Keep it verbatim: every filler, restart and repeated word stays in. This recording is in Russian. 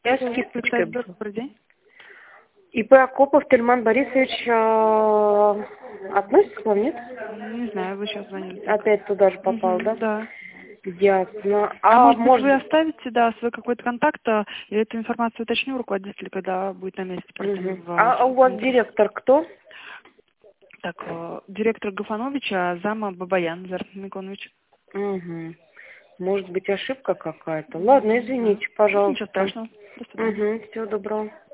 Я скидочкой. Добрый день. ИП Акопов Тельман Борисович э, относится к вам, нет? Не знаю, вы сейчас звонили. Опять туда же попал, Мгм, да? да. Ясно. А, А может быть, может... вы оставите, да, свой какой-то контакт, а, я эту информацию уточню руководителю, когда будет на месте пройдем Мгм. в А, а у вас центр. директор кто? Так, э, директор Гафанович, а зама Бабаян Зар Миконович. Угу. Может быть, ошибка какая-то. Ладно, Не знаю. извините, Ну, ничего пожалуйста. страшного. До свидания. Угу. Всего доброго.